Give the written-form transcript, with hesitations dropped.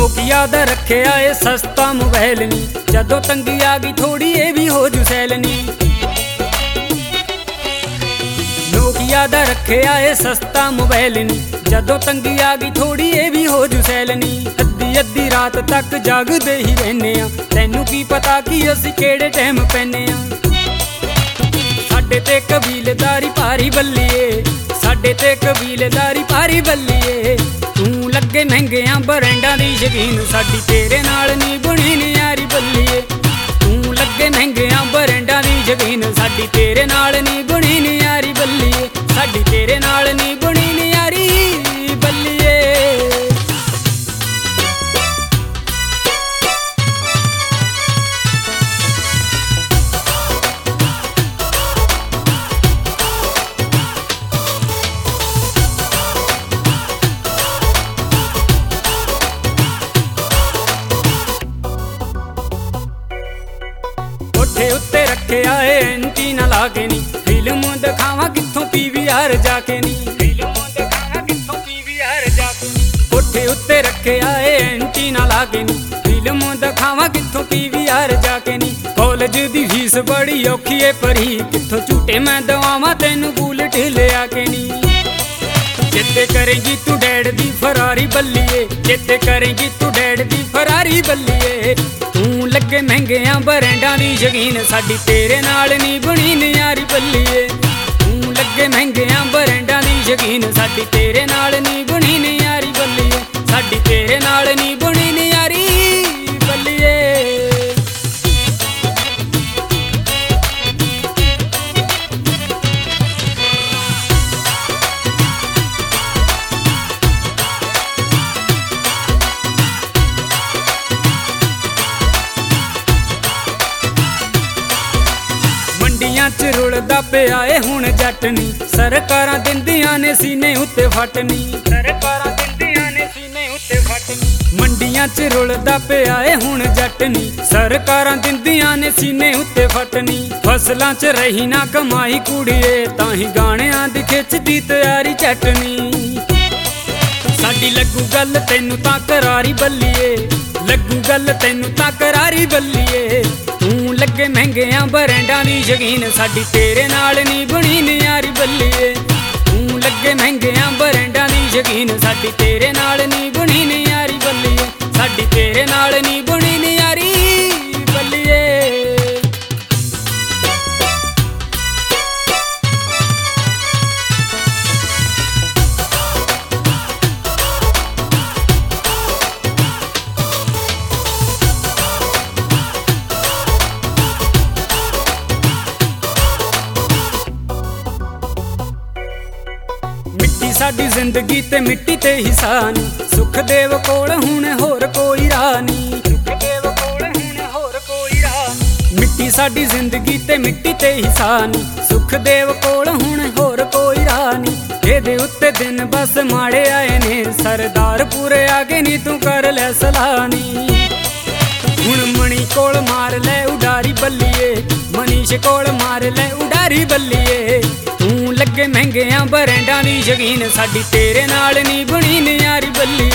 Nokia दा रखिया ए सस्ता मोबाइल नी, जदों तंगी आ गई थोड़ी ए भी हो जू सैल नी। नोकिया दा रखिया ए सस्ता मोबाइल नी, जदों तंगी आ गई थोड़ी ए भी हो जू सैल नी। अद्धी अद्धी रात तक जागदे ही रहने आ, तैनू की पता कि असीं केड़े टाइम पैने आ। साडे ते कबीलदारी भारी बल्लीए, साडे ते कबीलदारी भारी बल्लीए। तू लगे महंगियां ब्रांडां दी शकीन, साडी तेरे नाल नी बनी नी यारी बल्लीए। तू लगे महंगियां ब्रांडां दी शकीन, साडी तेरे नाल नी बनी नी यारी बल्लीए। साडी तेरे नाल नी बनी नी यारी बल्लीए। कोठे उत्ते रखिया ए एंटीना लाके नी, फिल्म दिखावा कित्थों पीवीआर जाके नी। फिल्म दिखावा कित्थों पीवीआर जाके नी। कोठे उत्ते रखिया ए एंटीना लाके नी, फिल्म दिखावा कित्थों पीवीआर जाके नी। कॉलेज दी फीस बड़ी औखी है परी, कित्थों झूठे मैं दवावां तैनू बुलेट ले आके नी। चेते करेगी तू डैड दी फरारी बल्लीए, चेते करेगी तू डैड दी फरारी बल्लीए। तू लगे महंगियां ब्रांडां दी शकीन, साडी तेरे नाल नी बनी नी यारी बल्लीए। तू लगे महंगियां ब्रांडां दी शकीन, साडी तेरे नाल नी बनी नी यारी बल्लीए। साडी तेरे नाल नी बनी नी यारी बल्लीए। मंडियां च रुलदा पिया ए हुण जट नी, सरकारां दिंदियां ने सीने उत्ते फट नी। सरकारां दिंदियां ने सीने उत्ते फट नी। मंडियां च रुलदा पिया ए हुण जट नी, सरकारां दिंदियां ने सीने उत्ते फट नी। फसलां च रही ना कमाई कुड़िए, ताहीं गाणियां दी खिचदी तैयारी चटनी। साडी लगू गल तैनू तां करारी बल्लीए, लगू गल तैनू तां करारी बल्लीए। तू लगे महंगियां ब्रांडां दी शकीन, साडी तेरे नाल नी बनी नी यारी बल्लीए। तू लगे महंगियां ब्रांडां दी शकीन, साडी तेरे नाल नी बनी नी यारी बल्लीए। साडी तेरे नाल नी बनी नी यारी बल्लीए। मिट्टी साडी जिंदगी ते मिट्टी ते ही सानी, सुखदेव कोल हुण होर कोई राह नी। सुखदेव कोल हुण होर कोई राह नी। मिट्टी साडी जिंदगी ते मिट्टी ते ही सानी, सुखदेव कोल हुण होर कोई राह नी। एदे उत्ते दिन बस माड़े आए ने, सरदार पूरे आगे नी तू कर लै सलानी। हुण मणी कोल मार लै उडारी बल्लीए, मनीष कोल मार लै उडारी बल्लीए। तू लगे महंगियां ब्रांडां दी शकीन, साडी तेरे नाल नी बनी नी यारी बल्लीए।